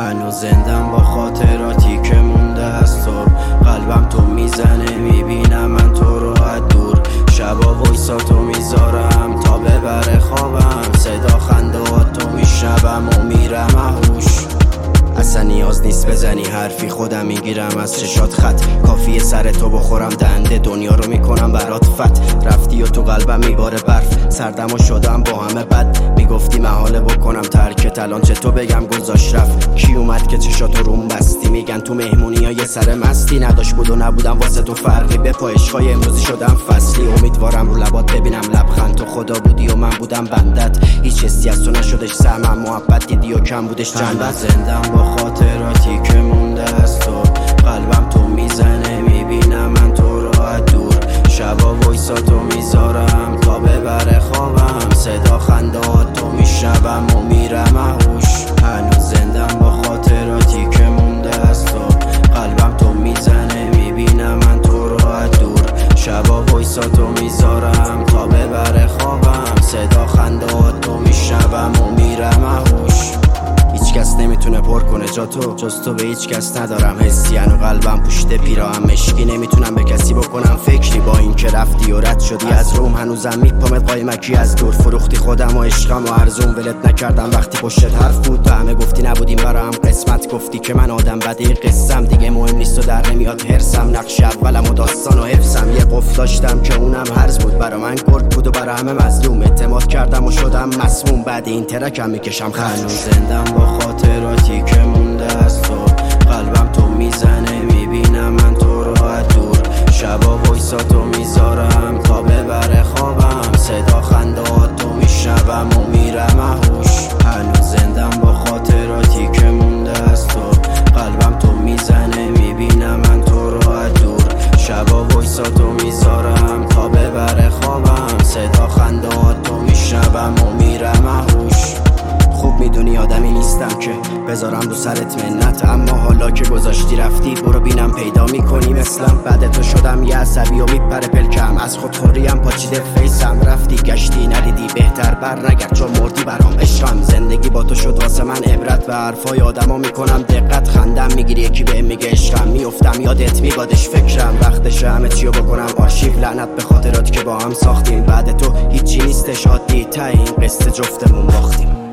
هنوز زندم با خاطراتی که مونده از تو. قلبم تو میزنه میبینم من تو رو از دور. شبا وایساتو میذارم تا ببره خوابم. صدا خنده‌هاتو میشنوم و میرم اهوش. اصلا نیاز نیست بزنی حرفی، خودم میگیرم از چشات خط. کافیه سر تو بخورم دنده دنیا رو میکنم برات فت. رفتی و تو قلبم میباره برف، سردم و شدم با همه بد. میگفتی محاله بکنم ترکت، الان چه تو بگم گذاشت رفت. کی اومد که چشاتو روم بستی؟ میگن تو مهمونی ها یه سر مستی. نداشت بود و نبودم واسه تو فرقی، به پا عشقای امروزی شدم فصلی. امیدوارم رو لبات ببینم لبخند، تو خدا بودی و من بودم بندت. هیچ حسی از تو نشدش سهمم، محبت دیدی و کم بودش چندت. زندم با خاطراتی که مونده از تو. قلبم تو میزنه میبینم من تو رو از دور. شبا وایساتو میذارم تا ببره خوابم. صدا خنده‌هاتو میشنوم و میرم اهوش. هنوز زندم با خاطراتی که مونده از تو. قلبم تو میزنه میبینم من تو رو از دور. شبا وایساتو میذارم تا ببره خوابم. صدا خنده‌هاتو میشنوم و میرم اهوش. هیچ کس نمیتونه پر کنه جا تو، جز تو به هیچ کس ندارم حسی. و قلبم پوشیده پیراهن مشکی، نمیتونم به کسی بکنم فکری. با این که رفتی و رد شدی از روم، هنوزم میپامت قایمکی از دور. فروختی خودم و عشقم و ارزون، ولت نکردم وقتی پشتت حرف بود. تو همه گفتی نبودیم برام قسمت، گفتی که من آدم بده قسم. دیگه مهم نیست و در نمیاد هرسم، نقش اولم و داستان و حفظم. یه قفل داشتم که اونم هرز بود، برا من گرگ بود و برا همه مظلوم. اعتماد کردم و شدم مسموم، بعد این ترکم میکشم خرج. هنوز زندم با خاطراتی که مونده از تو. قلبم تو میزنه میبینم من تو رو از دور. شبا وایساتو میذارم تا ببره خوابم. صدا خنده‌هاتو میشنوم و میرم اهوش. هنوز زندم با خاطراتی که مونده از تو. قلبم تو میزنه میبینم من تو رو از دور. شبا وایساتو میذارم تا ببره خوابم. صدا خنده‌هاتو میشنوم و میرم اهوش. خوب میدونی آدمی نیستم که بذارم رو سرت منت، اما حالا که گذاشتی رفتی برو بینم پیدا میکنی مثلم. بعد تو شدم یه عصبی و میپره پلکم، از خودخوریم پاچیده فیسم. رفتی گشتی ندیدی بهتر بر نگرد، چون مردی برام عشقم. زندگی با تو شد واسه من عبرت، به حرفای آدما میکنم دقت. خندم میگیری یکی بهم میگه عشقم، میافتم یادت میبادش فکرم. وقتشه همه چیو بکنم آرشیو، لعنت به خاطراتی که با هم ساختیم. بعد تو هیچی نیستش عادی، تا این قصه جفتمون باختیم.